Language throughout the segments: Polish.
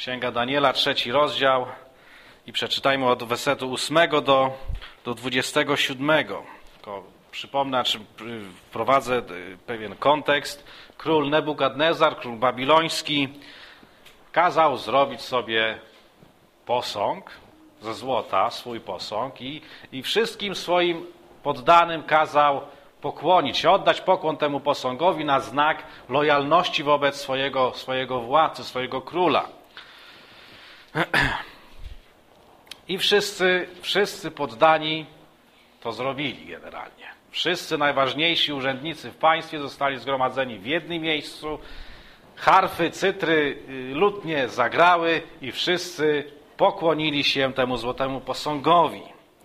Księga Daniela, 3 rozdział i przeczytajmy od wersetu 8 do 27. Tylko przypomnę, czy wprowadzę pewien kontekst. Król Nebukadnezar, król babiloński, kazał zrobić sobie posąg ze złota, swój posąg i wszystkim swoim poddanym kazał pokłonić się, oddać pokłon temu posągowi na znak lojalności wobec swojego władcy, swojego króla. I wszyscy poddani to zrobili generalnie. Wszyscy najważniejsi urzędnicy w państwie zostali zgromadzeni w jednym miejscu. Harfy, cytry, lutnie zagrały i wszyscy pokłonili się temu złotemu posągowi.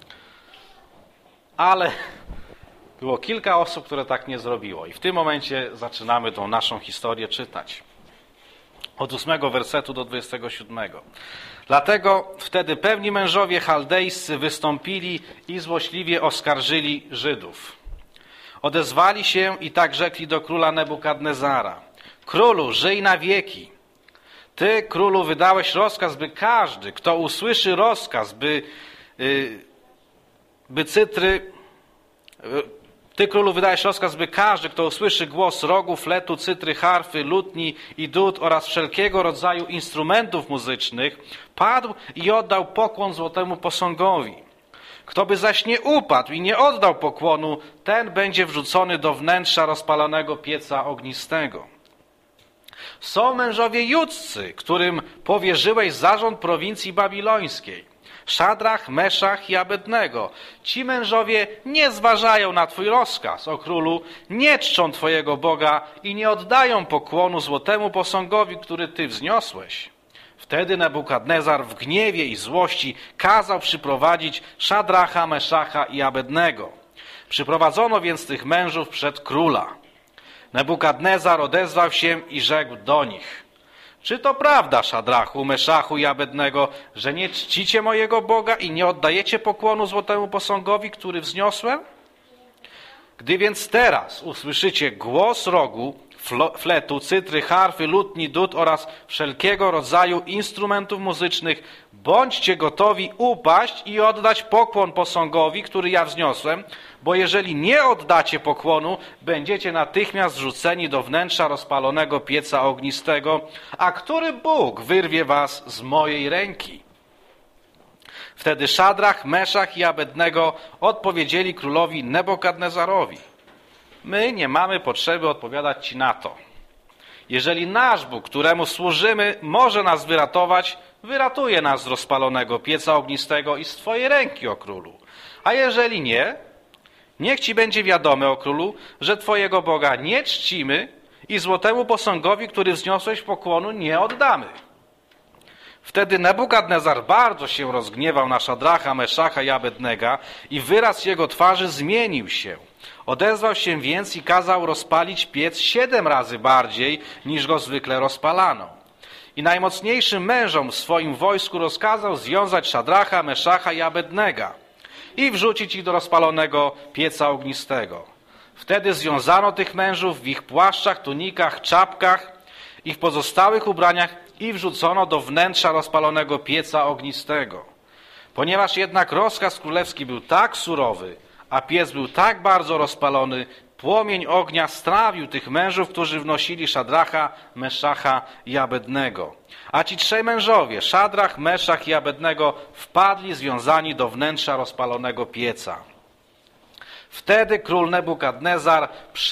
Ale było kilka osób, które tak nie zrobiło. I w tym momencie zaczynamy tą naszą historię czytać. Od 8 wersetu do 27. Dlatego wtedy pewni mężowie chaldejscy wystąpili i złośliwie oskarżyli Żydów. Odezwali się i tak rzekli do króla Nebukadnezara: Królu, żyj na wieki. Ty, królu, wydałeś rozkaz, by każdy, kto usłyszy rozkaz, Ty, królu, wydajesz rozkaz, by każdy, kto usłyszy głos rogu, fletu, cytry, harfy, lutni i dud oraz wszelkiego rodzaju instrumentów muzycznych, padł i oddał pokłon złotemu posągowi. Kto by zaś nie upadł i nie oddał pokłonu, ten będzie wrzucony do wnętrza rozpalonego pieca ognistego. Są mężowie judzcy, którym powierzyłeś zarząd prowincji babilońskiej. Szadrach, Meszach i Abednego. Ci mężowie nie zważają na Twój rozkaz, o królu, nie czczą Twojego Boga i nie oddają pokłonu złotemu posągowi, który Ty wzniosłeś. Wtedy Nebukadnezar w gniewie i złości kazał przyprowadzić Szadracha, Meszacha i Abednego. Przyprowadzono więc tych mężów przed króla. Nebukadnezar odezwał się i rzekł do nich: Czy to prawda, Szadrachu, Meszachu i Abednego, że nie czcicie mojego Boga i nie oddajecie pokłonu złotemu posągowi, który wzniosłem? Gdy więc teraz usłyszycie głos rogu, fletu, cytry, harfy, lutni, dud oraz wszelkiego rodzaju instrumentów muzycznych, bądźcie gotowi upaść i oddać pokłon posągowi, który ja wzniosłem, bo jeżeli nie oddacie pokłonu, będziecie natychmiast wrzuceni do wnętrza rozpalonego pieca ognistego, a który Bóg wyrwie was z mojej ręki? Wtedy Szadrach, Meszach i Abednego odpowiedzieli królowi Nebukadnezarowi: My nie mamy potrzeby odpowiadać ci na to. Jeżeli nasz Bóg, któremu służymy, może nas wyratować, wyratuje nas z rozpalonego pieca ognistego i z twojej ręki, o królu. A jeżeli nie, niech ci będzie wiadome, o królu, że twojego Boga nie czcimy i złotemu posągowi, który wzniosłeś pokłonu, nie oddamy. Wtedy Nebukadnezar bardzo się rozgniewał na Szadracha, Meszacha i Abednego i wyraz jego twarzy zmienił się. Odezwał się więc i kazał rozpalić piec 7 razy bardziej, niż go zwykle rozpalano. I najmocniejszym mężom w swoim wojsku rozkazał związać Szadracha, Meszacha i Abednego i wrzucić ich do rozpalonego pieca ognistego. Wtedy związano tych mężów w ich płaszczach, tunikach, czapkach i w pozostałych ubraniach i wrzucono do wnętrza rozpalonego pieca ognistego. Ponieważ jednak rozkaz królewski był tak surowy, a piec był tak bardzo rozpalony, płomień ognia strawił tych mężów, którzy wnosili Szadracha, Meszacha i Abednego. A ci 3 mężowie, Szadrach, Meszach i Abednego, wpadli związani do wnętrza rozpalonego pieca. Wtedy król Nebukadnezar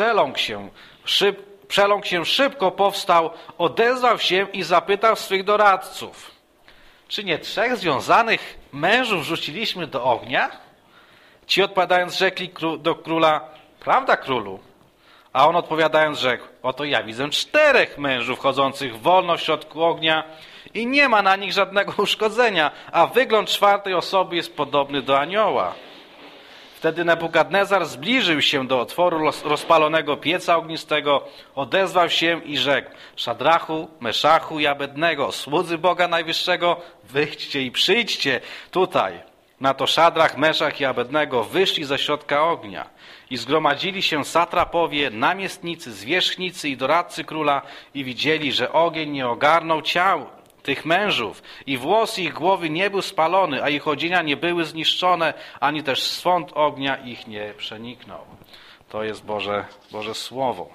przeląkł się, szybko powstał, odezwał się i zapytał swych doradców: Czy nie 3 związanych mężów rzuciliśmy do ognia? Ci odpowiadając rzekli do króla: Prawda, królu? A on odpowiadając rzekł: Oto ja widzę 4 mężów chodzących wolno w środku ognia i nie ma na nich żadnego uszkodzenia, a wygląd 4 osoby jest podobny do anioła. Wtedy Nebukadnezar zbliżył się do otworu rozpalonego pieca ognistego, odezwał się i rzekł: Szadrachu, Meszachu i Abednego, słudzy Boga Najwyższego, wyjdźcie i przyjdźcie tutaj. Na to Szadrach, Meszach i Abednego wyszli ze środka ognia i zgromadzili się satrapowie, namiestnicy, zwierzchnicy i doradcy króla i widzieli, że ogień nie ogarnął tych mężów i włos ich głowy nie był spalony, a ich odzienia nie były zniszczone, ani też swąd ognia ich nie przeniknął. To jest Boże Słowo.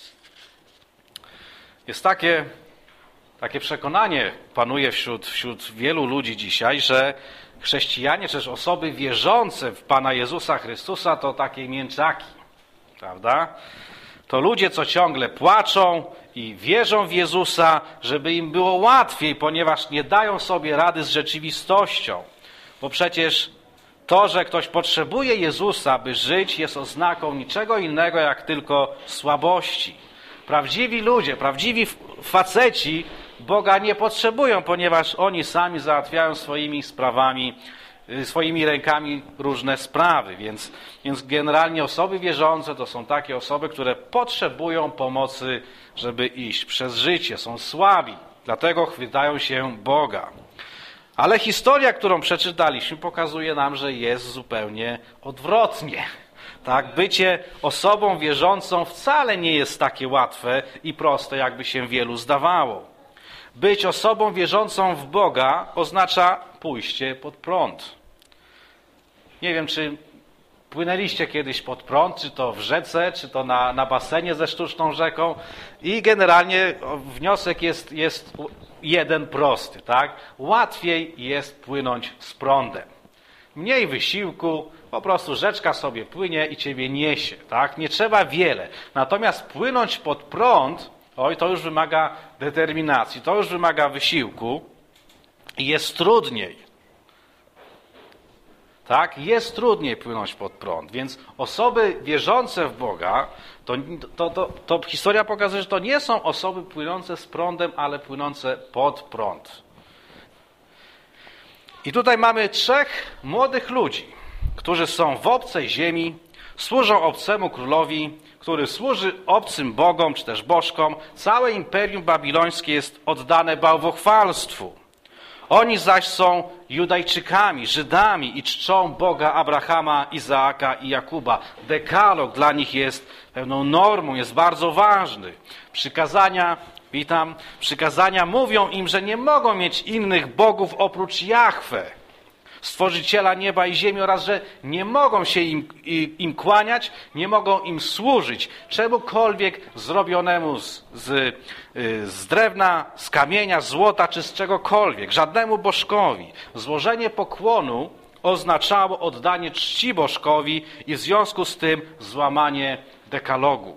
Jest takie przekonanie panuje wśród wielu ludzi dzisiaj, że chrześcijanie, czy też osoby wierzące w Pana Jezusa Chrystusa to takie mięczaki, prawda? To ludzie, co ciągle płaczą i wierzą w Jezusa, żeby im było łatwiej, ponieważ nie dają sobie rady z rzeczywistością. Bo przecież to, że ktoś potrzebuje Jezusa, by żyć, jest oznaką niczego innego, jak tylko słabości. Prawdziwi ludzie, prawdziwi faceci Boga nie potrzebują, ponieważ oni sami załatwiają swoimi sprawami, swoimi rękami różne sprawy. Więc generalnie osoby wierzące to są takie osoby, które potrzebują pomocy, żeby iść przez życie. Są słabi, dlatego chwytają się Boga. Ale historia, którą przeczytaliśmy, pokazuje nam, że jest zupełnie odwrotnie. Tak, bycie osobą wierzącą wcale nie jest takie łatwe i proste, jakby się wielu zdawało. Być osobą wierzącą w Boga oznacza pójście pod prąd. Nie wiem, czy płynęliście kiedyś pod prąd, czy to w rzece, czy to na basenie ze sztuczną rzeką i generalnie wniosek jest jeden prosty, tak? Łatwiej jest płynąć z prądem. Mniej wysiłku, po prostu rzeczka sobie płynie i ciebie niesie, tak? Nie trzeba wiele. Natomiast płynąć pod prąd, to już wymaga determinacji, to już wymaga wysiłku i jest trudniej. Tak? Jest trudniej płynąć pod prąd, więc osoby wierzące w Boga, to historia pokazuje, że to nie są osoby płynące z prądem, ale płynące pod prąd. I tutaj mamy 3 młodych ludzi, którzy są w obcej ziemi, służą obcemu królowi, który służy obcym bogom, czy też bożkom. Całe imperium babilońskie jest oddane bałwochwalstwu. Oni zaś są Judajczykami, Żydami i czczą Boga Abrahama, Izaaka i Jakuba. Dekalog dla nich jest pewną normą, jest bardzo ważny. Przykazania mówią im, że nie mogą mieć innych bogów oprócz Jahwe, Stworzyciela nieba i ziemi, oraz że nie mogą się im kłaniać, nie mogą im służyć czemukolwiek zrobionemu z drewna, z kamienia, z złota czy z czegokolwiek, żadnemu bożkowi. Złożenie pokłonu oznaczało oddanie czci bożkowi i w związku z tym złamanie dekalogu.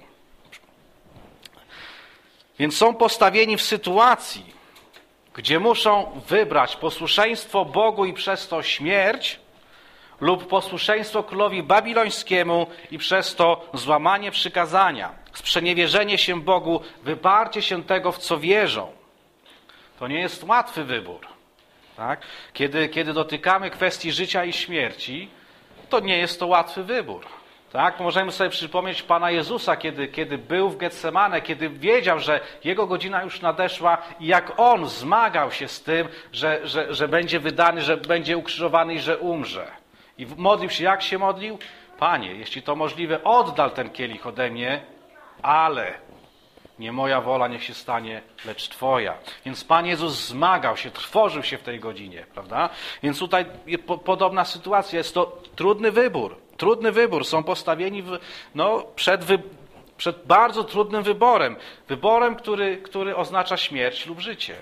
Więc są postawieni w sytuacji, gdzie muszą wybrać posłuszeństwo Bogu i przez to śmierć lub posłuszeństwo królowi babilońskiemu i przez to złamanie przykazania, sprzeniewierzenie się Bogu, wyparcie się tego, w co wierzą. To nie jest łatwy wybór. Tak? Kiedy dotykamy kwestii życia i śmierci, to nie jest to łatwy wybór. Tak? Możemy sobie przypomnieć Pana Jezusa, kiedy był w Getsemane, kiedy wiedział, że Jego godzina już nadeszła i jak On zmagał się z tym, że będzie wydany, że będzie ukrzyżowany i że umrze. I modlił się, jak się modlił? Panie, jeśli to możliwe, oddal ten kielich ode mnie, ale nie moja wola niech się stanie, lecz Twoja. Więc Pan Jezus zmagał się, trwożył się w tej godzinie, prawda? Więc tutaj podobna sytuacja, jest to trudny wybór. Trudny wybór, są postawieni przed bardzo trudnym wyborem. Wyborem, który oznacza śmierć lub życie.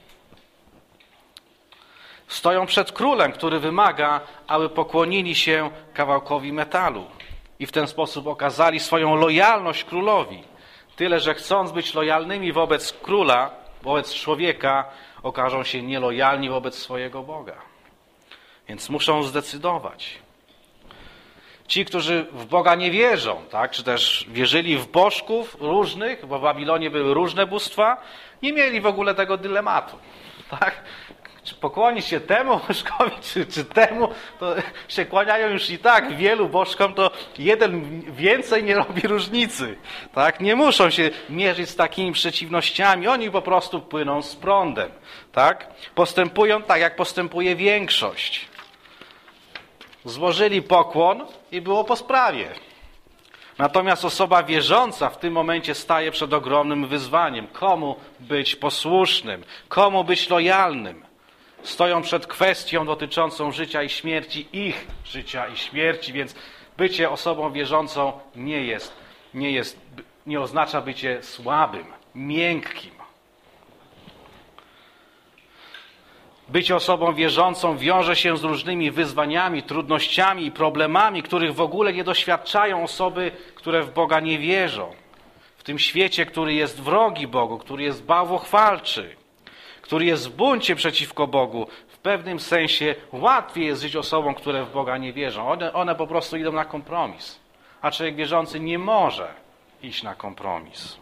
Stoją przed królem, który wymaga, aby pokłonili się kawałkowi metalu i w ten sposób okazali swoją lojalność królowi. Tyle, że chcąc być lojalnymi wobec króla, wobec człowieka, okażą się nielojalni wobec swojego Boga. Więc muszą zdecydować. Ci, którzy w Boga nie wierzą, tak, czy też wierzyli w bożków różnych, bo w Babilonie były różne bóstwa, nie mieli w ogóle tego dylematu. Tak? Czy pokłonić się temu bożkowi, czy temu, to się kłaniają już i tak wielu bożkom, to jeden więcej nie robi różnicy. Tak? Nie muszą się mierzyć z takimi przeciwnościami, oni po prostu płyną z prądem. Tak? Postępują tak, jak postępuje większość. Złożyli pokłon i było po sprawie. Natomiast osoba wierząca w tym momencie staje przed ogromnym wyzwaniem. Komu być posłusznym? Komu być lojalnym? Stoją przed kwestią dotyczącą życia i śmierci, ich życia i śmierci, więc bycie osobą wierzącą nie oznacza bycie słabym, miękkim. Bycie osobą wierzącą wiąże się z różnymi wyzwaniami, trudnościami i problemami, których w ogóle nie doświadczają osoby, które w Boga nie wierzą. W tym świecie, który jest wrogi Bogu, który jest bałwochwalczy, który jest w buncie przeciwko Bogu, w pewnym sensie łatwiej jest żyć osobom, które w Boga nie wierzą. One po prostu idą na kompromis. A człowiek wierzący nie może iść na kompromis.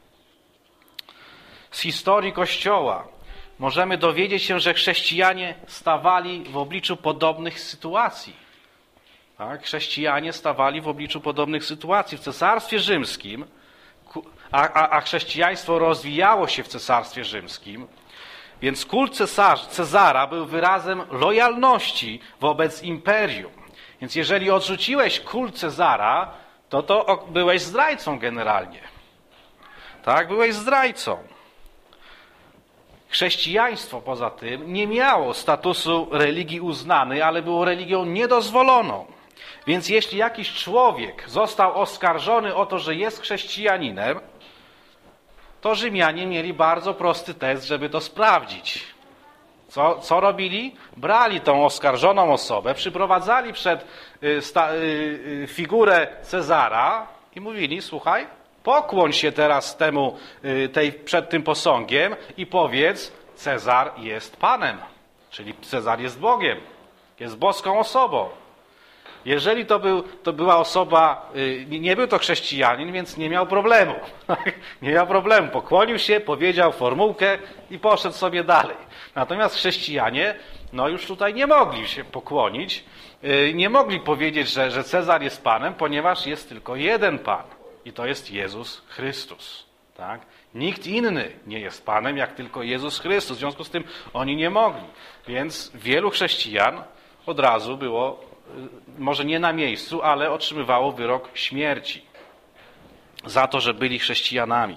Z historii Kościoła możemy dowiedzieć się, że chrześcijanie stawali w obliczu podobnych sytuacji. Tak? Chrześcijanie stawali w obliczu podobnych sytuacji. W Cesarstwie Rzymskim, a chrześcijaństwo rozwijało się w Cesarstwie Rzymskim, więc kult Cezara był wyrazem lojalności wobec imperium. Więc jeżeli odrzuciłeś kult Cezara, to byłeś zdrajcą generalnie. Tak, byłeś zdrajcą. Chrześcijaństwo poza tym nie miało statusu religii uznanej, ale było religią niedozwoloną. Więc jeśli jakiś człowiek został oskarżony o to, że jest chrześcijaninem, to Rzymianie mieli bardzo prosty test, żeby to sprawdzić. Co robili? Brali tą oskarżoną osobę, przyprowadzali przed figurę Cezara i mówili: słuchaj, pokłoń się teraz przed tym posągiem i powiedz: Cezar jest Panem, czyli Cezar jest Bogiem, jest boską osobą. Jeżeli to była osoba, nie był to chrześcijanin, więc nie miał problemu. Nie miał problemu. Pokłonił się, powiedział formułkę i poszedł sobie dalej. Natomiast chrześcijanie, już tutaj nie mogli się pokłonić, nie mogli powiedzieć, że Cezar jest Panem, ponieważ jest tylko jeden Pan. I to jest Jezus Chrystus. Tak? Nikt inny nie jest Panem, jak tylko Jezus Chrystus. W związku z tym oni nie mogli. Więc wielu chrześcijan od razu było, może nie na miejscu, ale otrzymywało wyrok śmierci za to, że byli chrześcijanami.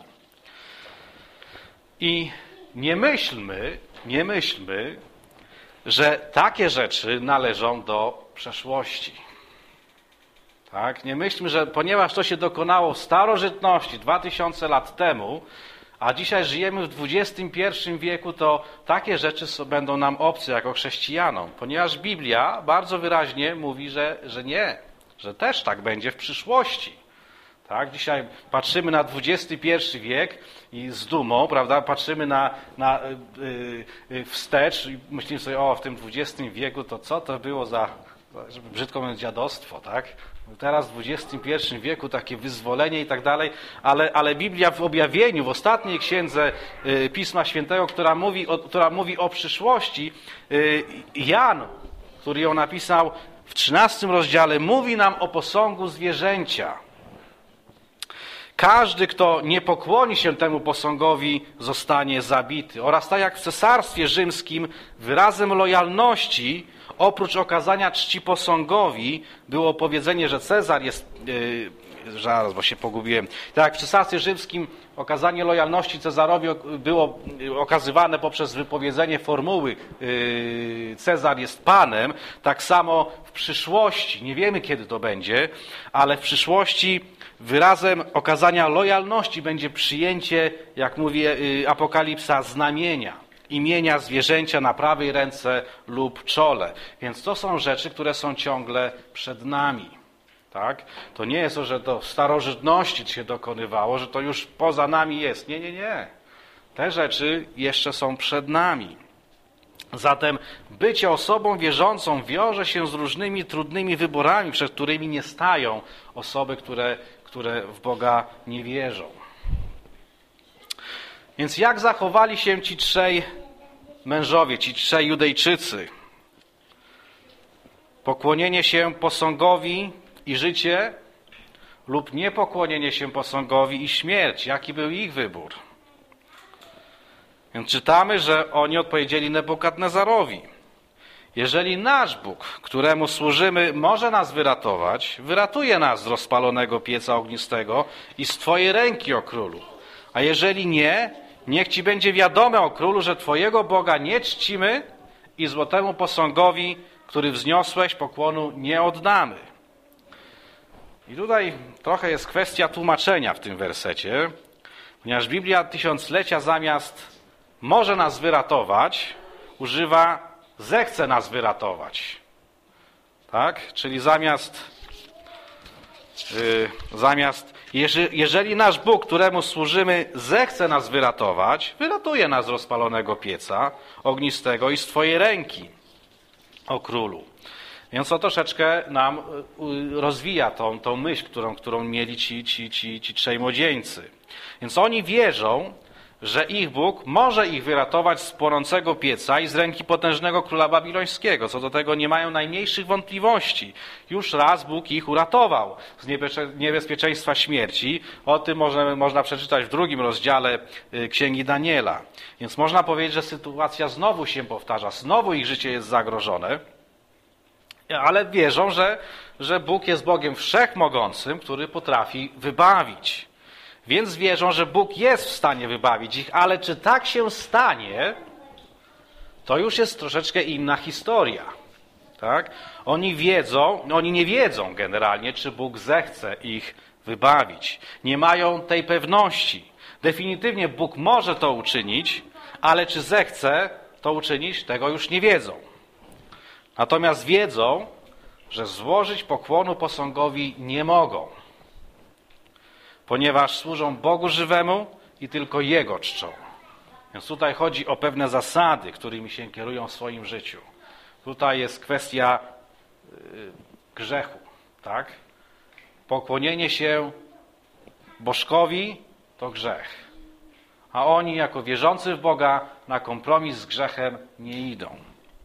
I nie myślmy, że takie rzeczy należą do przeszłości. Tak? Nie myślmy, że ponieważ to się dokonało w starożytności 2000 lat temu, a dzisiaj żyjemy w XXI wieku, to takie rzeczy będą nam obce jako chrześcijanom. Ponieważ Biblia bardzo wyraźnie mówi, że nie, że też tak będzie w przyszłości. Tak? Dzisiaj patrzymy na XXI wiek i z dumą, prawda, patrzymy wstecz i myślimy sobie: w tym XX wieku to co to było za, żeby brzydko mówiąc, dziadostwo, tak? Teraz w XXI wieku takie wyzwolenie i tak dalej, ale Biblia w objawieniu, w ostatniej księdze Pisma Świętego, która mówi o przyszłości, Jan, który ją napisał w 13 rozdziale, mówi nam o posągu zwierzęcia. Każdy, kto nie pokłoni się temu posągowi, zostanie zabity. Oraz tak jak w Cesarstwie Rzymskim, wyrazem lojalności, oprócz okazania czci posągowi, było powiedzenie, że Cezar jest... Zaraz, bo się pogubiłem. Tak jak w Cesarstwie Rzymskim okazanie lojalności Cezarowi było okazywane poprzez wypowiedzenie formuły Cezar jest Panem, tak samo w przyszłości, nie wiemy kiedy to będzie, ale w przyszłości wyrazem okazania lojalności będzie przyjęcie, jak mówi Apokalipsa, znamienia, imienia zwierzęcia na prawej ręce lub czole. Więc to są rzeczy, które są ciągle przed nami. Tak? To nie jest to, że to w starożytności się dokonywało, że to już poza nami jest. Nie. Te rzeczy jeszcze są przed nami. Zatem bycie osobą wierzącą wiąże się z różnymi trudnymi wyborami, przed którymi nie stają osoby, które w Boga nie wierzą. Więc jak zachowali się ci trzej mężowie, ci trzej Judejczycy? Pokłonienie się posągowi i życie lub niepokłonienie się posągowi i śmierć. Jaki był ich wybór? Więc czytamy, że oni odpowiedzieli Nebukadnezarowi. Jeżeli nasz Bóg, któremu służymy, może nas wyratować, wyratuje nas z rozpalonego pieca ognistego i z Twojej ręki, o królu. A jeżeli nie, niech Ci będzie wiadome, o królu, że Twojego Boga nie czcimy i złotemu posągowi, który wzniosłeś, pokłonu nie oddamy. I tutaj trochę jest kwestia tłumaczenia w tym wersecie, ponieważ Biblia tysiąclecia zamiast może nas wyratować, używa zechce nas wyratować. Tak? Czyli jeżeli nasz Bóg, któremu służymy, zechce nas wyratować, wyratuje nas z rozpalonego pieca ognistego i z Twojej ręki, o królu. Więc to troszeczkę nam rozwija tą myśl, którą mieli ci trzej młodzieńcy. Więc oni wierzą, że ich Bóg może ich wyratować z płonącego pieca i z ręki potężnego króla babilońskiego. Co do tego nie mają najmniejszych wątpliwości. Już raz Bóg ich uratował z niebezpieczeństwa śmierci. O tym można przeczytać w 2 rozdziale Księgi Daniela. Więc można powiedzieć, że sytuacja znowu się powtarza. Znowu ich życie jest zagrożone. Ale wierzą, że Bóg jest Bogiem wszechmogącym, który potrafi wybawić. Więc wierzą, że Bóg jest w stanie wybawić ich, ale czy tak się stanie, to już jest troszeczkę inna historia. Tak? Oni nie wiedzą generalnie, czy Bóg zechce ich wybawić. Nie mają tej pewności. Definitywnie Bóg może to uczynić, ale czy zechce to uczynić, tego już nie wiedzą. Natomiast wiedzą, że złożyć pokłonu posągowi nie mogą, ponieważ służą Bogu żywemu i tylko Jego czczą. Więc tutaj chodzi o pewne zasady, którymi się kierują w swoim życiu. Tutaj jest kwestia grzechu, tak? Pokłonienie się bożkowi to grzech. A oni jako wierzący w Boga na kompromis z grzechem nie idą.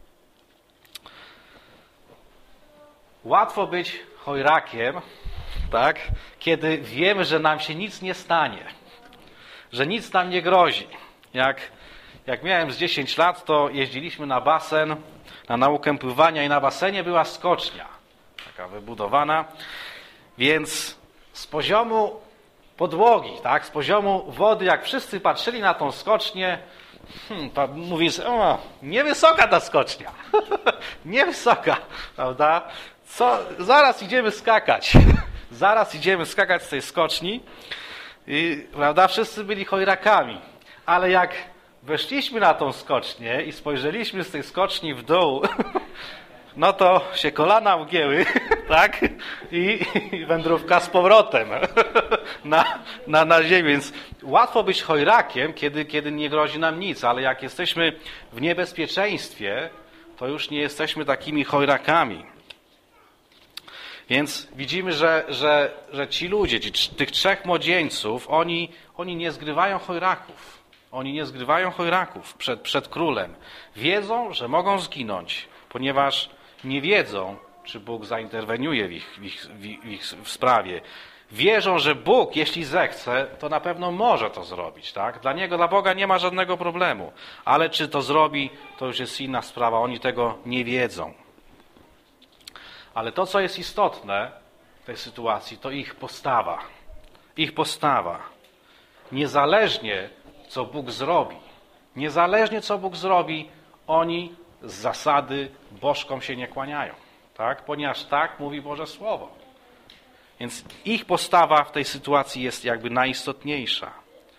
Łatwo być chojrakiem, tak? Kiedy wiemy, że nam się nic nie stanie, że nic nam nie grozi. Jak miałem z 10 lat, to jeździliśmy na basen, na naukę pływania i na basenie była skocznia, taka wybudowana, więc z poziomu podłogi, tak, z poziomu wody, jak wszyscy patrzyli na tą skocznię, to mówi, niewysoka ta skocznia, niewysoka, prawda? Zaraz idziemy skakać. Zaraz idziemy skakać z tej skoczni. I, prawda, wszyscy byli chojrakami. Ale jak weszliśmy na tą skocznię i spojrzeliśmy z tej skoczni w dół, no to się kolana ugięły, tak? I wędrówka z powrotem na ziemię. Więc łatwo być chojrakiem, kiedy nie grozi nam nic, ale jak jesteśmy w niebezpieczeństwie, to już nie jesteśmy takimi chojrakami. Więc widzimy, że ci ludzie, tych trzech młodzieńców, oni nie zgrywają chojraków. Oni nie zgrywają chojraków przed królem. Wiedzą, że mogą zginąć, ponieważ nie wiedzą, czy Bóg zainterweniuje w ich sprawie. Wierzą, że Bóg, jeśli zechce, to na pewno może to zrobić. Tak? Dla Boga nie ma żadnego problemu. Ale czy to zrobi, to już jest inna sprawa. Oni tego nie wiedzą. Ale to, co jest istotne w tej sytuacji, to ich postawa. Ich postawa. Niezależnie, co Bóg zrobi, oni z zasady bożkom się nie kłaniają. Tak? Ponieważ tak mówi Boże Słowo. Więc ich postawa w tej sytuacji jest jakby najistotniejsza.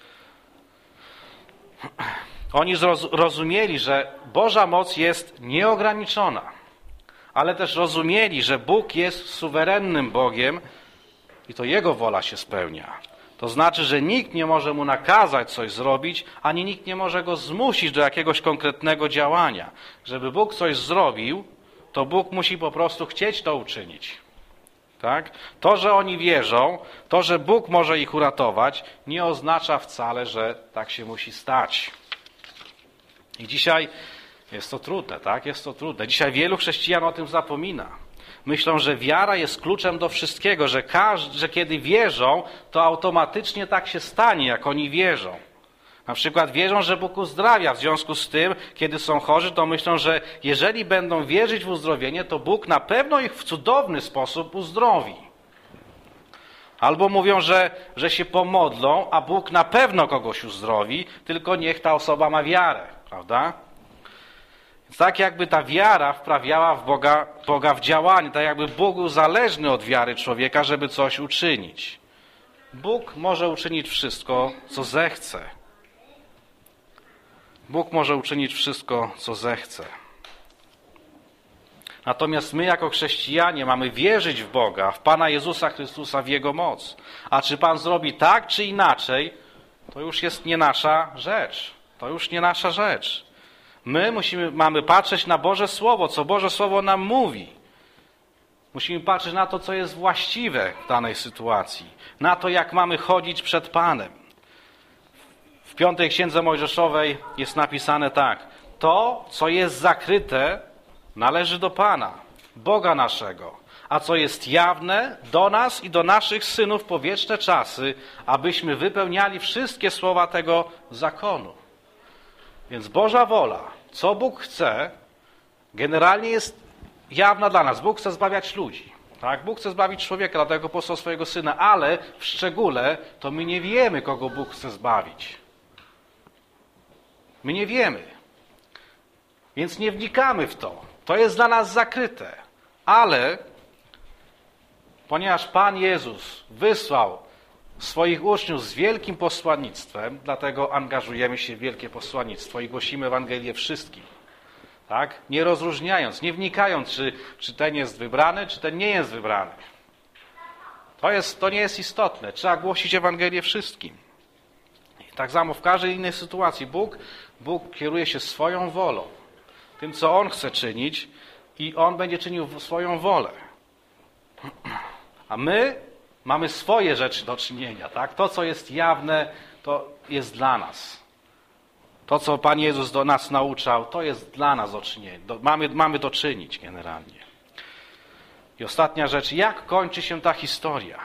Oni rozumieli, że Boża moc jest nieograniczona. Ale też rozumieli, że Bóg jest suwerennym Bogiem i to Jego wola się spełnia. To znaczy, że nikt nie może Mu nakazać coś zrobić, ani nikt nie może Go zmusić do jakiegoś konkretnego działania. Żeby Bóg coś zrobił, to Bóg musi po prostu chcieć to uczynić. Tak? To, że oni wierzą, to, że Bóg może ich uratować, nie oznacza wcale, że tak się musi stać. I dzisiaj jest to trudne, tak? Jest to trudne. Dzisiaj wielu chrześcijan o tym zapomina. Myślą, że wiara jest kluczem do wszystkiego, że kiedy wierzą, to automatycznie tak się stanie, jak oni wierzą. Na przykład wierzą, że Bóg uzdrawia. W związku z tym, kiedy są chorzy, to myślą, że jeżeli będą wierzyć w uzdrowienie, to Bóg na pewno ich w cudowny sposób uzdrowi. Albo mówią, że się pomodlą, a Bóg na pewno kogoś uzdrowi, tylko niech ta osoba ma wiarę, prawda? Więc tak jakby ta wiara wprawiała w Boga w działanie, tak jakby Bóg był zależny od wiary człowieka, żeby coś uczynić. Bóg może uczynić wszystko, co zechce. Bóg może uczynić wszystko, co zechce. Natomiast my jako chrześcijanie mamy wierzyć w Boga, w Pana Jezusa Chrystusa, w Jego moc. A czy Pan zrobi tak, czy inaczej, to już jest nie nasza rzecz. To już nie nasza rzecz. My mamy patrzeć na Boże Słowo, co Boże Słowo nam mówi. Musimy patrzeć na to, co jest właściwe w danej sytuacji. Na to, jak mamy chodzić przed Panem. W 5. Księdze Mojżeszowej jest napisane tak. To, co jest zakryte, należy do Pana, Boga naszego. A co jest jawne, do nas i do naszych synów po wieczne czasy, abyśmy wypełniali wszystkie słowa tego zakonu. Więc Boża wola, co Bóg chce, generalnie jest jawna dla nas. Bóg chce zbawiać ludzi. Tak? Bóg chce zbawić człowieka, dlatego posłał swojego Syna, ale w szczególe to my nie wiemy, kogo Bóg chce zbawić. My nie wiemy. Więc nie wnikamy w to. To jest dla nas zakryte. Ale ponieważ Pan Jezus wysłał swoich uczniów z wielkim posłannictwem, dlatego angażujemy się w wielkie posłannictwo i głosimy Ewangelię wszystkim. Tak? Nie rozróżniając, nie wnikając, czy ten jest wybrany, czy ten nie jest wybrany. To nie jest istotne. Trzeba głosić Ewangelię wszystkim. I tak samo w każdej innej sytuacji. Bóg kieruje się swoją wolą. Tym, co On chce czynić i On będzie czynił swoją wolę. A my mamy swoje rzeczy do czynienia. Tak? To, co jest jawne, to jest dla nas. To, co Pan Jezus do nas nauczał, to jest dla nas do czynienia. Mamy to czynić generalnie. I ostatnia rzecz, jak kończy się ta historia?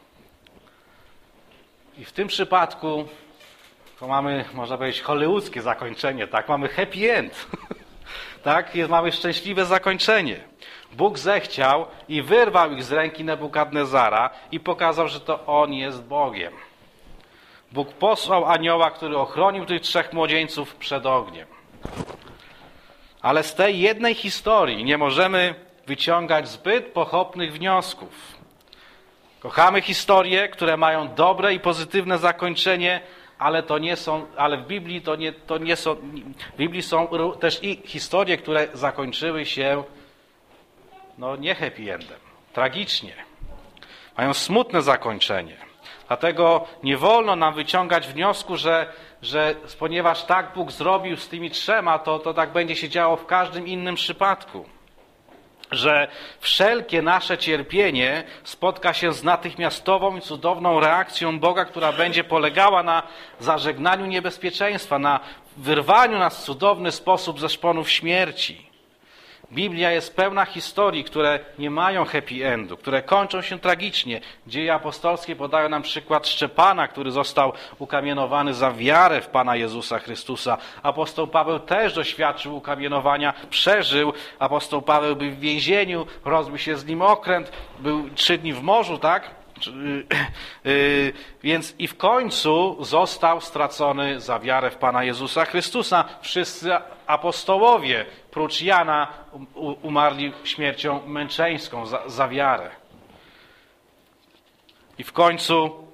I w tym przypadku to mamy, można powiedzieć, hollywoodzkie zakończenie, tak? Mamy happy end. Tak? Mamy szczęśliwe zakończenie. Bóg zechciał i wyrwał ich z ręki Nebukadnezara i pokazał, że to On jest Bogiem. Bóg posłał anioła, który ochronił tych 3 młodzieńców przed ogniem. Ale z tej jednej historii nie możemy wyciągać zbyt pochopnych wniosków. Kochamy historie, które mają dobre i pozytywne zakończenie, ale w Biblii to nie są. W Biblii są też i historie, które zakończyły się nie happy endem, tragicznie. Mają smutne zakończenie. Dlatego nie wolno nam wyciągać wniosku, że ponieważ tak Bóg zrobił z tymi 3, to tak będzie się działo w każdym innym przypadku. Że wszelkie nasze cierpienie spotka się z natychmiastową i cudowną reakcją Boga, która będzie polegała na zażegnaniu niebezpieczeństwa, na wyrwaniu nas w cudowny sposób ze szponów śmierci. Biblia jest pełna historii, które nie mają happy endu, które kończą się tragicznie. Dzieje apostolskie podają nam przykład Szczepana, który został ukamienowany za wiarę w Pana Jezusa Chrystusa. Apostoł Paweł też doświadczył ukamienowania, przeżył. Apostoł Paweł był w więzieniu, rozbił się z nim okręt, był 3 dni w morzu, tak? Więc i w końcu został stracony za wiarę w Pana Jezusa Chrystusa. Wszyscy apostołowie, prócz Jana, umarli śmiercią męczeńską za wiarę. I w końcu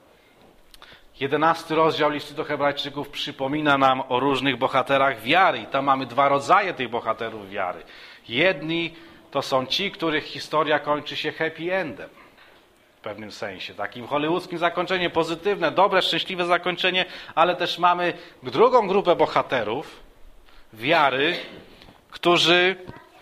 11 rozdział listu do Hebrajczyków przypomina nam o różnych bohaterach wiary. I tam mamy 2 rodzaje tych bohaterów wiary. Jedni to są ci, których historia kończy się happy endem. W pewnym sensie, takim hollywoodzkim zakończeniem, pozytywne, dobre, szczęśliwe zakończenie, ale też mamy drugą grupę bohaterów wiary, którzy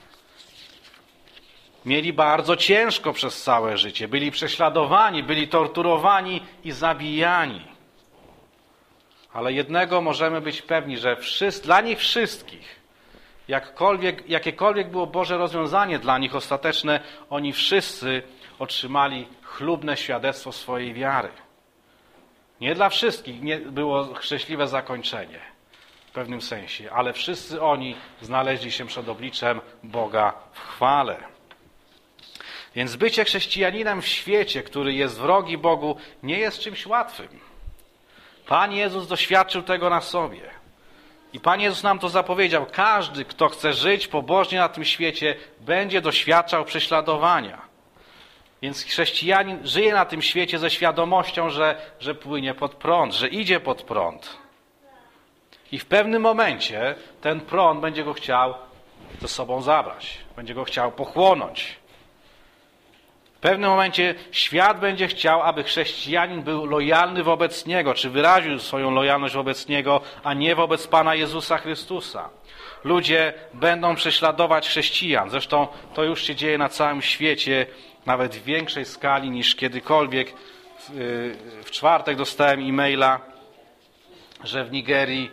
mieli bardzo ciężko przez całe życie, byli prześladowani, byli torturowani i zabijani. Ale jednego możemy być pewni, że dla nich wszystkich, jakiekolwiek było Boże rozwiązanie dla nich ostateczne, oni wszyscy otrzymali chlubne świadectwo swojej wiary. Nie dla wszystkich nie było szczęśliwe zakończenie w pewnym sensie, ale wszyscy oni znaleźli się przed obliczem Boga w chwale. Więc bycie chrześcijaninem w świecie, który jest wrogi Bogu, nie jest czymś łatwym. Pan Jezus doświadczył tego na sobie. I Pan Jezus nam to zapowiedział. Każdy, kto chce żyć pobożnie na tym świecie, będzie doświadczał prześladowania. Więc chrześcijanin żyje na tym świecie ze świadomością, że płynie pod prąd, że idzie pod prąd. I w pewnym momencie ten prąd będzie go chciał ze sobą zabrać. Będzie go chciał pochłonąć. W pewnym momencie świat będzie chciał, aby chrześcijanin był lojalny wobec Niego, czy wyraził swoją lojalność wobec Niego, a nie wobec Pana Jezusa Chrystusa. Ludzie będą prześladować chrześcijan. Zresztą to już się dzieje na całym świecie, nawet w większej skali niż kiedykolwiek. W czwartek dostałem e-maila, że w Nigerii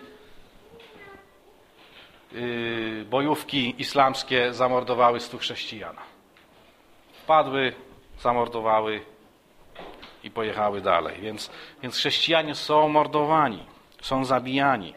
bojówki islamskie zamordowały 100 chrześcijan. Wpadły, zamordowały i pojechały dalej. Więc chrześcijanie są mordowani, są zabijani.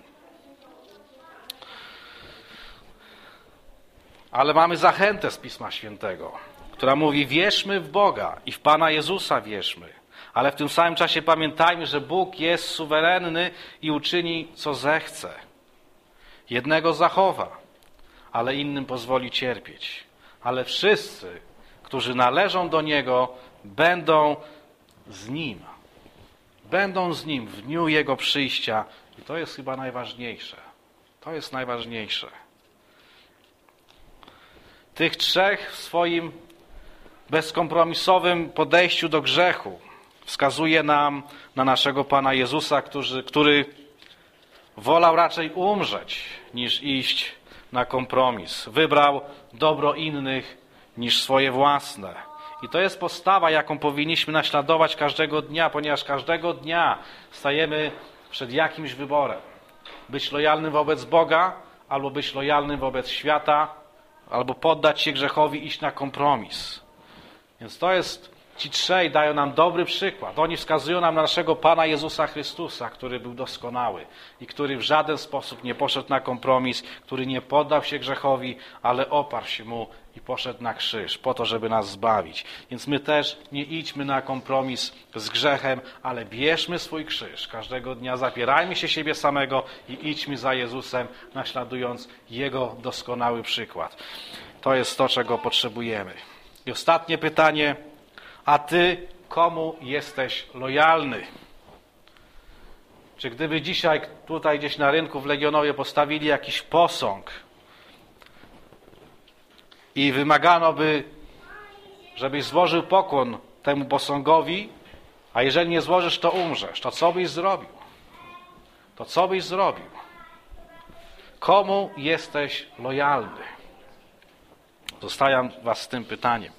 Ale mamy zachętę z Pisma Świętego, która mówi: wierzmy w Boga i w Pana Jezusa wierzmy. Ale w tym samym czasie pamiętajmy, że Bóg jest suwerenny i uczyni, co zechce. Jednego zachowa, ale innym pozwoli cierpieć. Ale wszyscy, którzy należą do Niego, będą z Nim. Będą z Nim w dniu Jego przyjścia. I to jest chyba najważniejsze. To jest najważniejsze. Tych trzech w swoim bezkompromisowym podejściu do grzechu wskazuje nam na naszego Pana Jezusa, który wolał raczej umrzeć, niż iść na kompromis. Wybrał dobro innych niż swoje własne. I to jest postawa, jaką powinniśmy naśladować każdego dnia, ponieważ każdego dnia stajemy przed jakimś wyborem. Być lojalnym wobec Boga, albo być lojalnym wobec świata, albo poddać się grzechowi, iść na kompromis. Więc to jest, ci trzej dają nam dobry przykład. Oni wskazują nam na naszego Pana Jezusa Chrystusa, który był doskonały i który w żaden sposób nie poszedł na kompromis, który nie poddał się grzechowi, ale oparł się mu i poszedł na krzyż po to, żeby nas zbawić. Więc my też nie idźmy na kompromis z grzechem, ale bierzmy swój krzyż. Każdego dnia zapierajmy się siebie samego i idźmy za Jezusem, naśladując Jego doskonały przykład. To jest to, czego potrzebujemy. I ostatnie pytanie: a ty komu jesteś lojalny? Czy gdyby dzisiaj tutaj gdzieś na rynku w Legionowie postawili jakiś posąg i wymagano by, żebyś złożył pokłon temu posągowi, a jeżeli nie złożysz, to umrzesz, to co byś zrobił? To co byś zrobił? Komu jesteś lojalny? Zostawiam was z tym pytaniem.